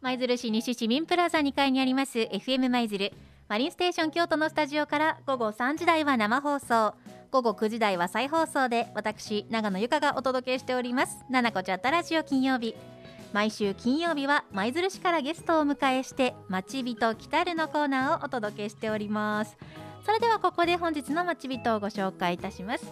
舞鶴市西市民プラザ2階にあります FM 舞鶴マリンステーション京都のスタジオから午後3時台は生放送、午後9時台は再放送で私長野由香がお届けしております。ななこちゃったラジオ金曜日、毎週金曜日は舞鶴市からゲストをお迎えしてまちびと来たるのコーナーをお届けしております。それではここで本日のまちびとをご紹介いたします。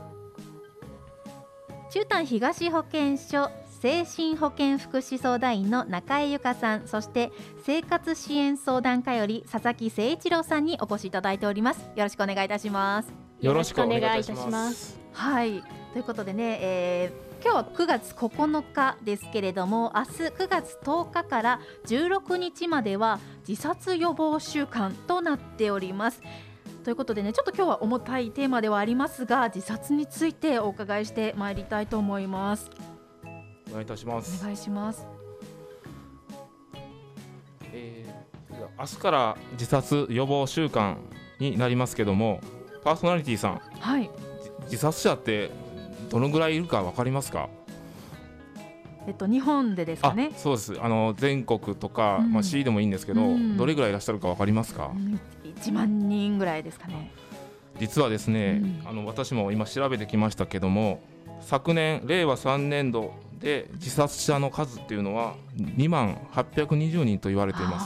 中丹東保健所精神保健福祉相談員の中江由香さん、そして生活支援相談課より佐々木誠一郎さんにお越しいただいております。よろしくお願いいたします。 よろしくお願いいたします。 はい、ということでね、今日は9月9日ですけれども、明日9月10日から16日までは自殺予防週間となっております。ということでね、ちょっと今日は重たいテーマではありますが、自殺についてお伺いしてまいりたいと思います。 お願いいたします。 お願いします。 明日から自殺予防週間になりますけども、パーソナリティさん、 はい、 自殺者ってどのぐらいいるか分かりますか？ 日本でですかね。 そうです。全国とか、市でもいいんですけど、どれぐらいいらっしゃるか分かりますか ？1万人ぐらいですかね。 実はですね、私も今調べてきましたけども、昨年令和3年度で自殺者の数っていうのは2万820人と言われています。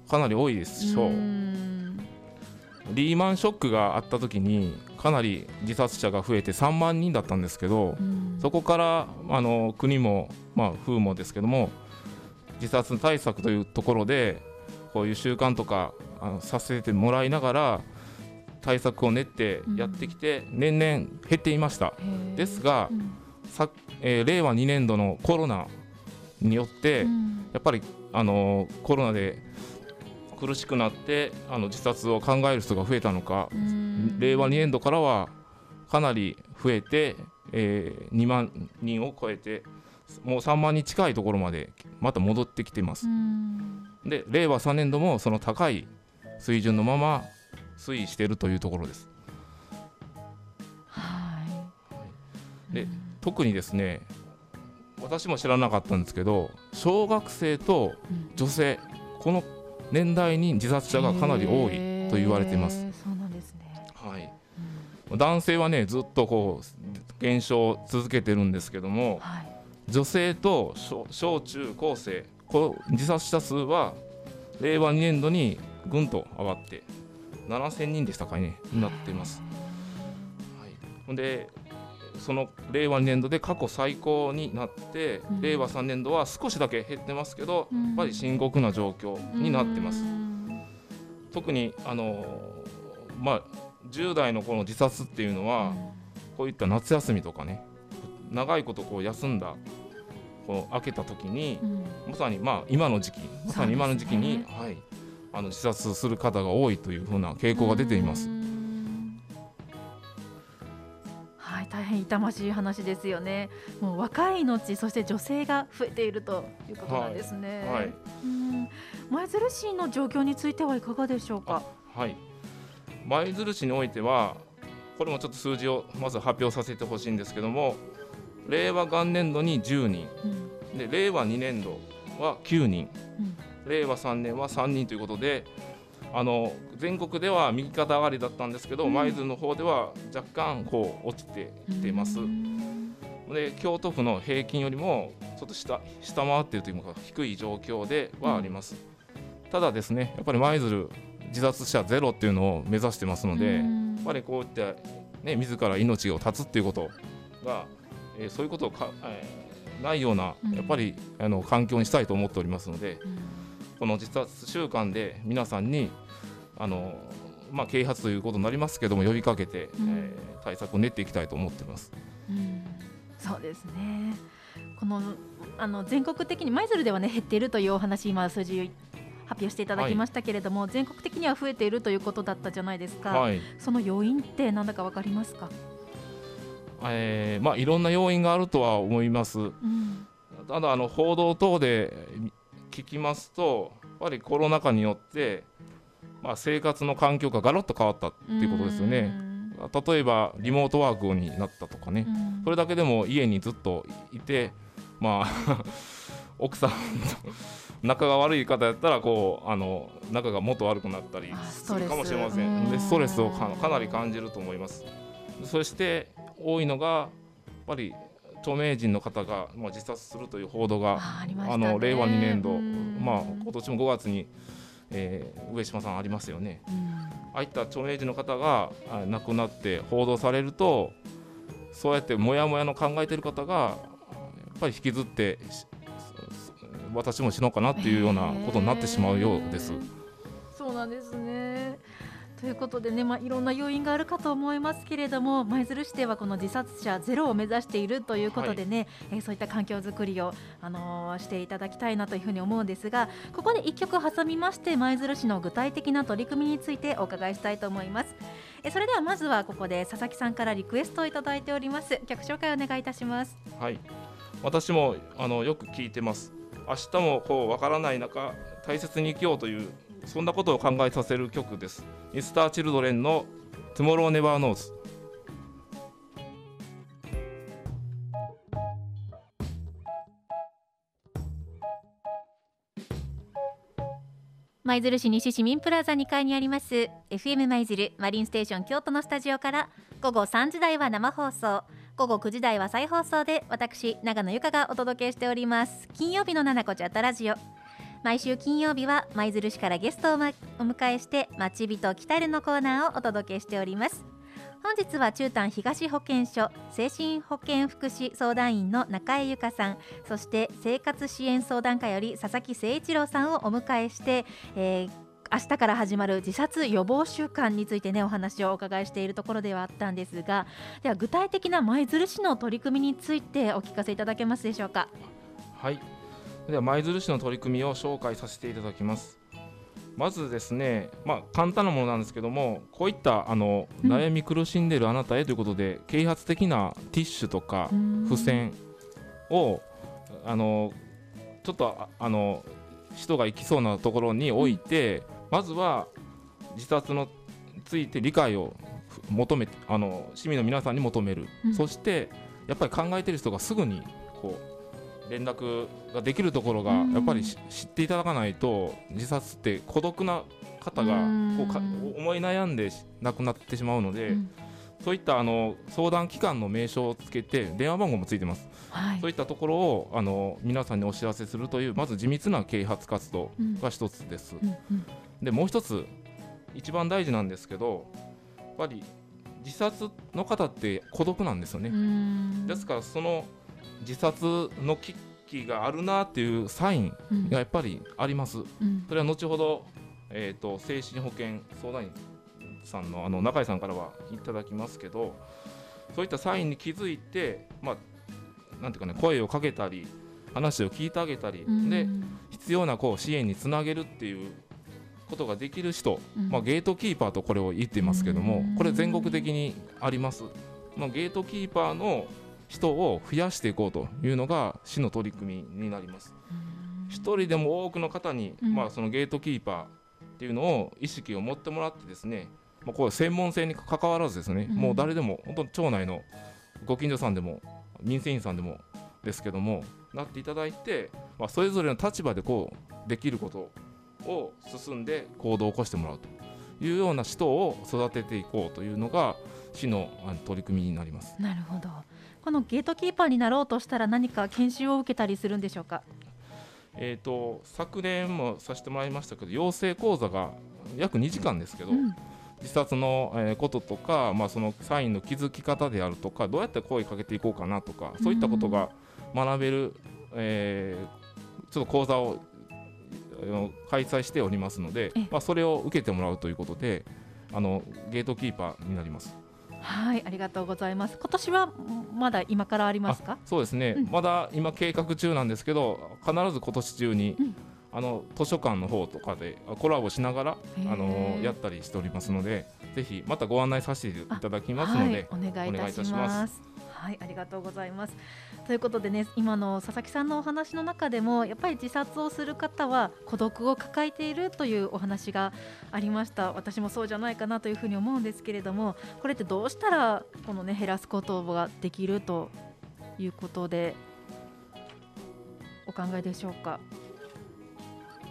かなり多いでしょう。リーマンショックがあった時にかなり自殺者が増えて3万人だったんですけど、そこから国も、府もですけども、自殺対策というところでこういう習慣とかさせてもらいながら対策を練ってやってきて、年々減っていました。ですが、令和2年度のコロナによって、やっぱりコロナで苦しくなって自殺を考える人が増えたのか、令和2年度からはかなり増えて、2万人を超えて、もう3万人近いところまでまた戻ってきています。で、令和3年度もその高い水準のまま推移しているというところです。で、特にですね、私も知らなかったんですけど、小学生と女性、この年代に自殺者がかなり多いと言われています。 そうなんですね。 はい。男性はね、ずっとこう減少を続けてるんですけども、女性と小中高生、自殺者数は令和2年度にぐんと上がって7000人でしたかね、になっています。で、その令和2年度で過去最高になって、令和3年度は少しだけ減ってますけど、やっぱり深刻な状況になってます。特に10代の頃の自殺っていうのは、こういった夏休みとかね、長いことこう休んだ明けた時に、まさに今の時期に、自殺する方が多いというふうな傾向が出ています。 大変痛ましい話ですよね。もう若い命、そして女性が増えているということなんですね。舞鶴市の状況についてはいかがでしょうか？ 舞鶴市においては、これもちょっと数字をまず発表させてほしいんですけども、令和元年度に10人、で令和2年度は9人、令和3年は3人ということで、全国では右肩上がりだったんですけど、舞鶴の方では若干こう落ちてきています。で、京都府の平均よりもちょっと下回っているというか低い状況ではあります。ただですね、やっぱり舞鶴自殺者ゼロっていうのを目指してますので、やっぱりこういった、自ら命を絶つっていうことが、そういうことをないような、やっぱり環境にしたいと思っておりますので、この自殺週間で皆さんに啓発ということになりますけども、呼びかけて、対策を練っていきたいと思っています。 そうですね。この全国的に舞鶴ではね減っているというお話、今数字発表していただきましたけれども、全国的には増えているということだったじゃないですか。その要因って何だか分かりますか？ いろんな要因があるとは思います。ただ報道等で聞きますと、やっぱりコロナ禍によって、生活の環境がガラッと変わったっていうことですよね。例えばリモートワークになったとかね、それだけでも家にずっといて、奥さん仲が悪い方やったらこう仲がもっと悪くなったりするかもしれません。でストレスをかなり感じると思います。そして多いのがやっぱり著名人の方が、自殺するという報道が令和2年度、今年も5月に、上島さんありますよね。ああいった著名人の方が亡くなって報道されると、そうやってもやもやの考えている方がやっぱり引きずって私も死のうかなっていうようなことになってしまうようです。 そうなんですね。ということでね、いろんな要因があるかと思いますけれども、舞鶴市ではこの自殺者ゼロを目指しているということでね、そういった環境づくりを、していただきたいなというふうに思うんですが、ここで1曲挟みまして舞鶴市の具体的な取り組みについてお伺いしたいと思います。それではまずはここで佐々木さんからリクエストをいただいております。曲紹介お願いいたします。 はい、私もよく聞いてます。明日もこうわからない中大切に生きようというそんなことを考えさせる曲です。ミスターチルドレンの Tomorrow Never Knows。 舞鶴市西市民プラザ2階にあります FM 舞鶴マリンステーション京都のスタジオから午後3時台は生放送、午後9時台は再放送で私長野由香がお届けしております。金曜日のななこちゃったラジオ、毎週金曜日は舞鶴市からゲストをお迎えして町人来たるのコーナーをお届けしております。本日は中丹東保健所精神保健福祉相談員の中江由香さん、そして生活支援相談課より佐々木誠一郎さんをお迎えして、明日から始まる自殺予防週間についてねお話をお伺いしているところではあったんですが、では具体的な舞鶴市の取り組みについてお聞かせいただけますでしょうか。 はい、では舞鶴市の取り組みを紹介させていただきます。まずですね、簡単なものなんですけども、こういった悩み苦しんでいるあなたへということで、啓発的なティッシュとか付箋をちょっと人が行きそうなところに置いて、まずは自殺について理解を求めて市民の皆さんに求める、そしてやっぱり考えている人がすぐにこう連絡ができるところがやっぱり知っていただかないと、自殺って孤独な方が思い悩んで亡くなってしまうので、そういった相談機関の名称をつけて電話番号もついてます、そういったところを皆さんにお知らせするという、まず地道な啓発活動が一つです、でもう一つ一番大事なんですけど、やっぱり自殺の方って孤独なんですよね。ですからその自殺の危機があるなっていうサインがやっぱりあります、それは後ほど、精神保健相談員さんの中井さんからはいただきますけど、そういったサインに気づいて、なんていうかね、声をかけたり話を聞いてあげたり、で必要な支援につなげるっていうことができる人、ゲートキーパーとこれを言っていますけども、これ全国的にあります。ゲートキーパーの人を増やしていこうというのが市の取り組みになります。一人でも多くの方に、そのゲートキーパーっていうのを意識を持ってもらってですね、これ専門性に関わらずですね、もう誰でも本当に町内のご近所さんでも民生委員さんでもですけどもなっていただいて、それぞれの立場でできることを進んで行動を起こしてもらうというような人を育てていこうというのが市の取り組みになります。 なるほど。このゲートキーパーになろうとしたら何か研修を受けたりするんでしょうか。 昨年もさせてもらいましたけど、養成講座が約2時間ですけど、自殺のこととか、そのサインの気づき方であるとか、どうやって声かけていこうかなとか、そういったことが学べる、ちょっと講座を開催しておりますので、それを受けてもらうということでゲートキーパーになります。 はい、ありがとうございます。今年はまだ今からありますか。 そうですね、まだ今計画中なんですけど、必ず今年中に、図書館の方とかでコラボしながらやったりしておりますので、ぜひまたご案内させていただきますので、 お願いいたします。はい、ありがとうございます。ということでね、今の佐々木さんのお話の中でもやっぱり自殺をする方は孤独を抱えているというお話がありました。私もそうじゃないかなというふうに思うんですけれども、これってどうしたら減らすことができるということでお考えでしょうか。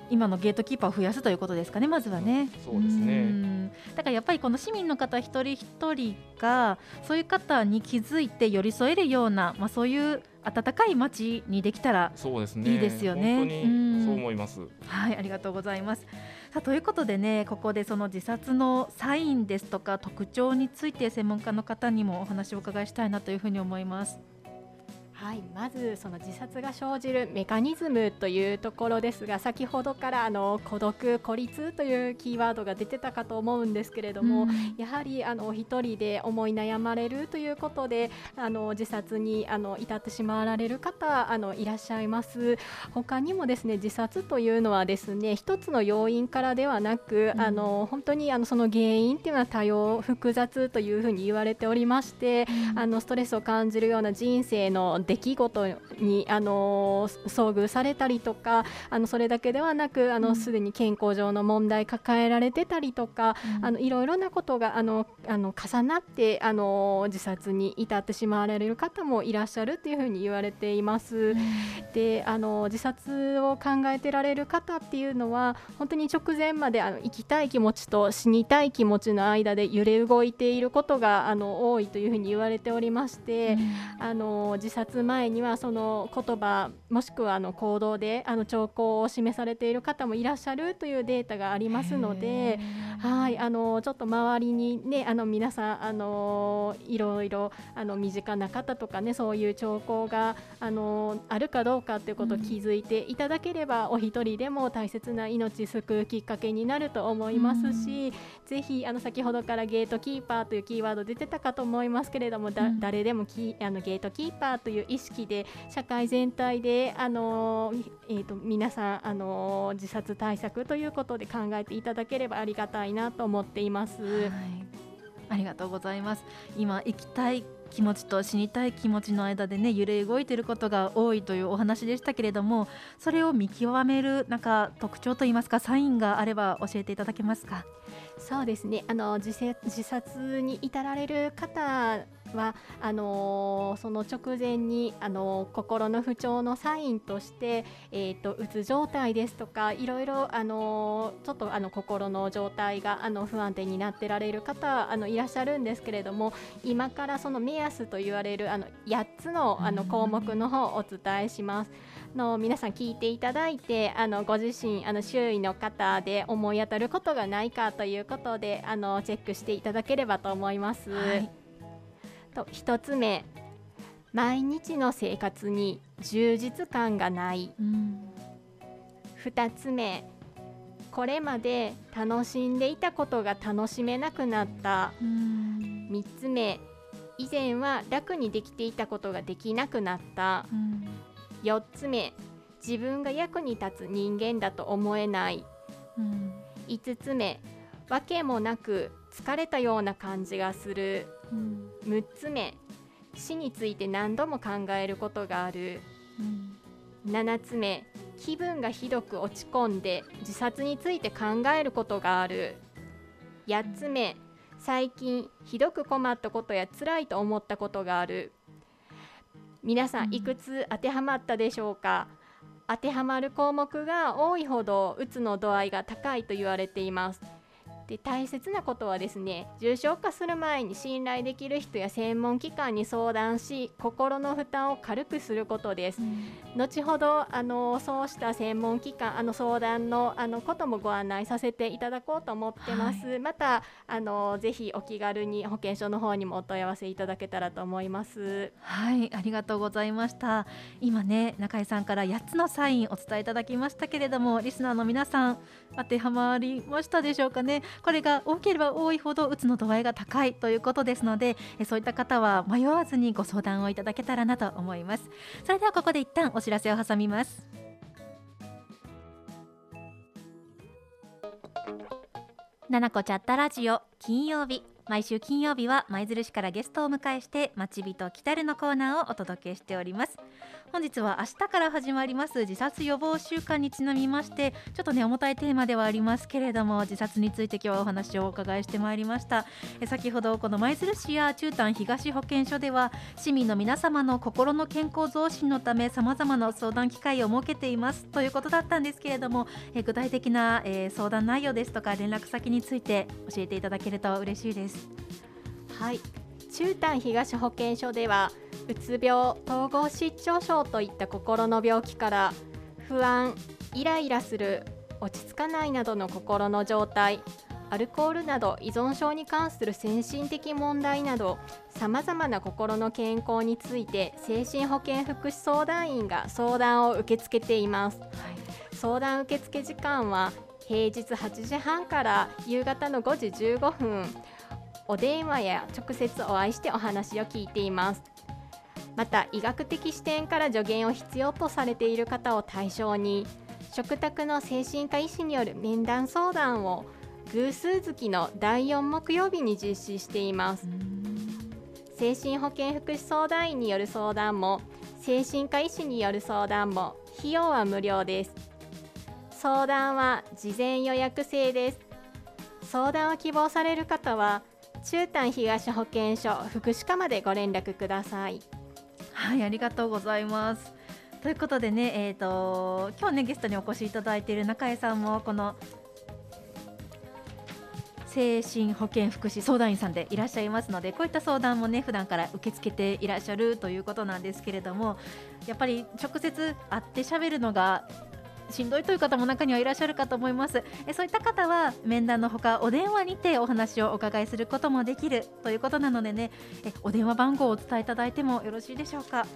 今のゲートキーパーを増やすということですかね、まずはね。 そうですね。 だからやっぱりこの市民の方一人一人がそういう方に気づいて寄り添えるような、そういう温かい街にできたらそうですね、 いいですよね。 本当にそう思います。 はい、ありがとうございます。さあ、ということでね、ここでその自殺のサインですとか特徴について専門家の方にもお話をお伺いしたいなというふうに思います。 はい、まずその自殺が生じるメカニズムというところですが、先ほどから孤独孤立というキーワードが出てたかと思うんですけれども、やはりお一人で思い悩まれるということで自殺に至ってしまわれる方いらっしゃいます。他にもですね、自殺というのはですね、一つの要因からではなく、本当にその原因っていうのは多様複雑というふうに言われておりまして、ストレスを感じるような人生の出来事に遭遇されたりとか、それだけではなくすでに健康上の問題抱えられてたりとか、いろいろなことが重なって自殺に至ってしまわれる方もいらっしゃるというふうに言われています。で自殺を考えてられる方っていうのは本当に直前まで生きたい気持ちと死にたい気持ちの間で揺れ動いていることが多いというふうに言われておりまして、自殺前にはその言葉もしくは行動で兆候を示されている方もいらっしゃるというデータがありますので、はい、ちょっと周りにね皆さんいろいろ身近な方とかね、そういう兆候があるかどうかということを気づいていただければ、お一人でも大切な命救うきっかけになると思いますし、ぜひ先ほどからゲートキーパーというキーワード出てたかと思いますけれども、誰でもゲートキーパーという意識で社会全体で皆さん自殺対策ということで考えていただければありがたいなと思っています。はい、 ありがとうございます。今生きたい気持ちと死にたい気持ちの間でね揺れ動いていることが多いというお話でしたけれども、それを見極める特徴といいますかサインがあれば教えていただけますか。 そうですね、自殺に至られる方はその直前に心の不調のサインとして、うつ状態ですとかいろいろちょっと心の状態が不安定になってられる方いらっしゃるんですけれども、今からその目安と言われる8つの項目の方をお伝えします。皆さん聞いていただいてご自身周囲の方で思い当たることがないかということでチェックしていただければと思います。はい、と1つ目、毎日の生活に充実感がない。2つ目、これまで楽しんでいたことが楽しめなくなった。3つ目、以前は楽にできていたことができなくなった。4つ目、自分が役に立つ人間だと思えない。5つ目、わけもなく疲れたような感じがする。6つ目、死について何度も考えることがある。7つ目、気分がひどく落ち込んで自殺について考えることがある。8つ目、最近ひどく困ったことや辛いと思ったことがある。皆さんいくつ当てはまったでしょうか。当てはまる項目が多いほどうつの度合いが高いと言われています。で、大切なことはですね、重症化する前に信頼できる人や専門機関に相談し、心の負担を軽くすることです。後ほどそうした専門機関相談のこともご案内させていただこうと思ってます。またぜひお気軽に保健所の方にもお問い合わせいただけたらと思います。 はい、ありがとうございました。今ね、中井さんから8つのサインお伝えいただきましたけれども、リスナーの皆さん当てはまりましたでしょうかね。これが多ければ多いほどうつの度合いが高いということですので、そういった方は迷わずにご相談をいただけたらなと思います。それではここで一旦お知らせを挟みます。ななこチャットラジオ金曜日、 毎週金曜日は舞鶴市からゲストをお迎えしてまちびと来たるのコーナーをお届けしております。本日は明日から始まります自殺予防週間にちなみまして、ちょっとね重たいテーマではありますけれども、自殺について今日はお話をお伺いしてまいりました。先ほどこの舞鶴市や中丹東保健所では市民の皆様の心の健康増進のため様々な相談機会を設けていますということだったんですけれども、具体的な、相談内容ですとか連絡先について教えていただけると嬉しいです。 はい、中丹東保健所ではうつ病、統合失調症といった心の病気から不安、イライラする、落ち着かないなどの心の状態、アルコールなど依存症に関する精神的問題などさまざまな心の健康について精神保健福祉相談員が相談を受け付けています。相談受付時間は平日8時半から夕方の5時15分、お電話や直接お会いしてお話を聞いています。また医学的視点から助言を必要とされている方を対象に嘱託の精神科医師による面談相談を偶数月の第4木曜日に実施しています。精神保健福祉相談員による相談も精神科医師による相談も費用は無料です。相談は事前予約制です。相談を希望される方は中丹東保健所福祉課までご連絡ください。 はい、ありがとうございます。ということでね、今日ねゲストにお越しいただいている中江さんもこの精神保健福祉相談員さんでいらっしゃいますので、こういった相談もね普段から受け付けていらっしゃるということなんですけれども、やっぱり直接会って喋るのがしんどいという方も中にはいらっしゃるかと思います。そういった方は面談のほかお電話にてお話をお伺いすることもできるということなのでね、お電話番号をお伝えいただいてもよろしいでしょうか。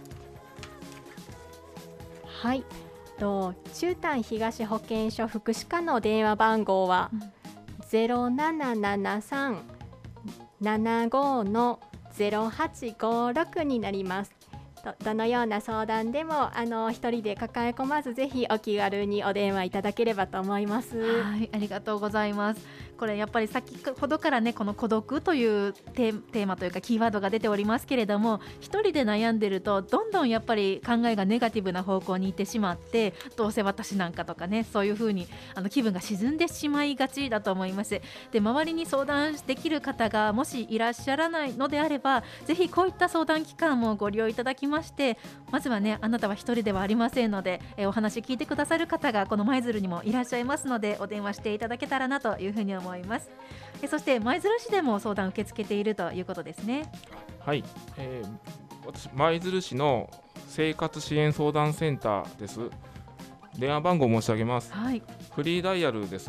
はい、中丹東保健所福祉課の電話番号は、0773-75-0856になります。どのような相談でも一人で抱え込まず、ぜひお気軽にお電話いただければと思います。 はい、ありがとうございます。これやっぱり先ほどからねこの孤独というテーマというかキーワードが出ておりますけれども、一人で悩んでるとどんどんやっぱり考えがネガティブな方向に行ってしまって、どうせ私なんかとかね、そういう風に気分が沈んでしまいがちだと思います。で、周りに相談できる方がもしいらっしゃらないのであれば、ぜひこういった相談機関もご利用いただきまして、まずはねあなたは一人ではありませんので、お話聞いてくださる方がこの舞鶴にもいらっしゃいますので、お電話していただけたらなというふうに思います。そして舞鶴市でも相談受け付けているということですね。 はい、私舞鶴市の生活支援相談センターです。電話番号申し上げます。 はい、 フリーダイヤルです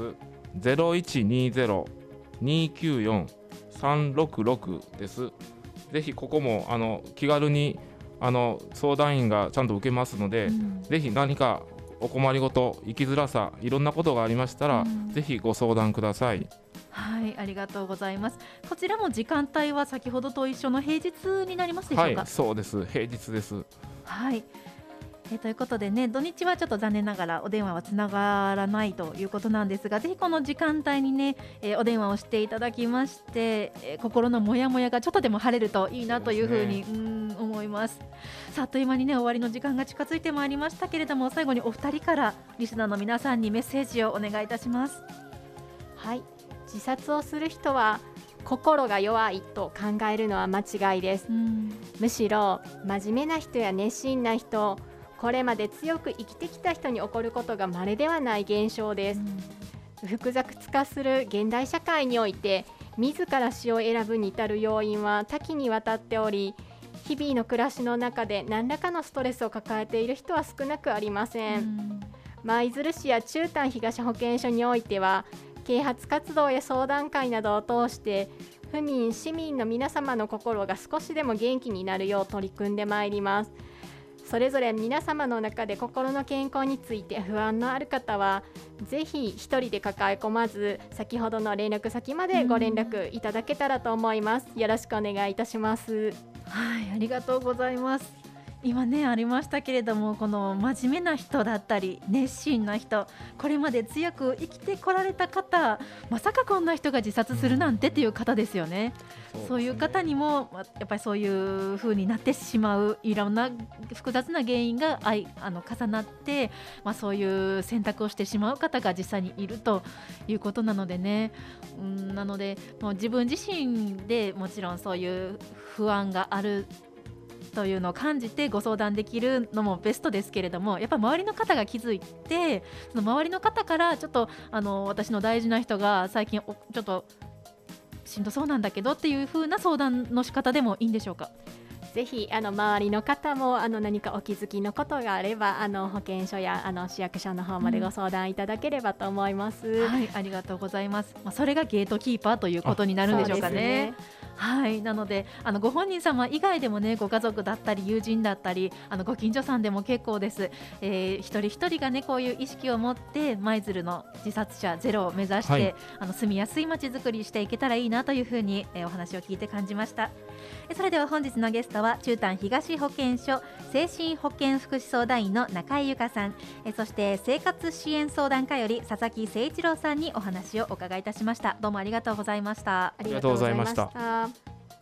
。0120-294-366です。ぜひここも気軽に相談員がちゃんと受けますので、ぜひ何かお困りごと、生きづらさ、いろんなことがありましたら、ぜひご相談ください。 はい、ありがとうございます。こちらも時間帯は先ほどと一緒の平日になりますでしょうか。 はい、そうです。平日です。 はい、ということでね、土日はちょっと残念ながらお電話はつながらないということなんですが、ぜひこの時間帯にね、お電話をしていただきまして、心のモヤモヤがちょっとでも晴れるといいなというふうに思います。さあ、あっという間にね終わりの時間が近づいてまいりましたけれども、最後にお二人からリスナーの皆さんにメッセージをお願いいたします。 はい、自殺をする人は心が弱いと考えるのは間違いです。むしろ真面目な人や熱心な人、これまで強く生きてきた人に起こることが稀ではない現象です。複雑化する現代社会において、自ら死を選ぶに至る要因は多岐にわたっており、日々の暮らしの中で何らかのストレスを抱えている人は少なくありません。舞鶴市や中丹東保健所においては、啓発活動や相談会などを通して府民・市民の皆様の心が少しでも元気になるよう取り組んでまいります。それぞれ皆様の中で心の健康について不安のある方は、ぜひ一人で抱え込まず、先ほどの連絡先までご連絡いただけたらと思います。よろしくお願いいたします。 はい、ありがとうございます。 今ねありましたけれども、この真面目な人だったり熱心な人、これまで強く生きてこられた方、まさかこんな人が自殺するなんてっていう方ですよね。そういう方にもやっぱりそういう風になってしまういろんな複雑な原因が重なって、そういう選択をしてしまう方が実際にいるということなのでね、なのでもう自分自身でもちろんそういう不安があるというのを感じてご相談できるのもベストですけれども、やっぱ周りの方が気づいて、その周りの方からちょっと私の大事な人が最近ちょっとしんどそうなんだけどっていう風な相談の仕方でもいいんでしょうか。 ぜひ周りの方も何かお気づきのことがあれば保健所や市役所の方までご相談いただければと思います、 はい、ありがとうございます。それがゲートキーパーということになるんでしょうかね。はい、なのでご本人様以外でもね、ご家族だったり友人だったりご近所さんでも結構です。一人一人がねこういう意識を持って舞鶴の自殺者ゼロを目指して、住みやすい街づくりしていけたらいいなというふうに、お話を聞いて感じました。それでは本日のゲストは中丹東保健所精神保健福祉相談員の中井由香さん、そして生活支援相談課より佐々木誠一郎さんにお話をお伺いいたしました。どうもありがとうございました。 ありがとうございました。